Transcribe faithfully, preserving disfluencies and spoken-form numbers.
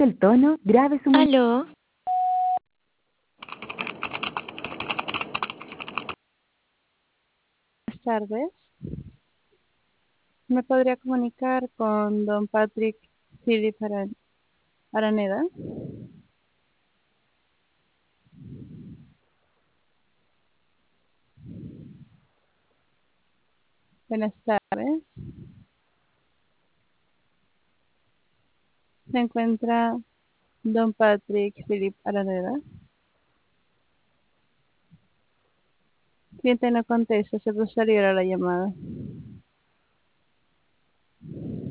el tono, grabe su mensaje. Aló, Buenas tardes. ¿Me podría comunicar con don Patrick Philip Aran- Araneda? Buenas tardes. ¿Se encuentra don Patrick Philip Araneda? Cliente no contesta, se procederá a la llamada.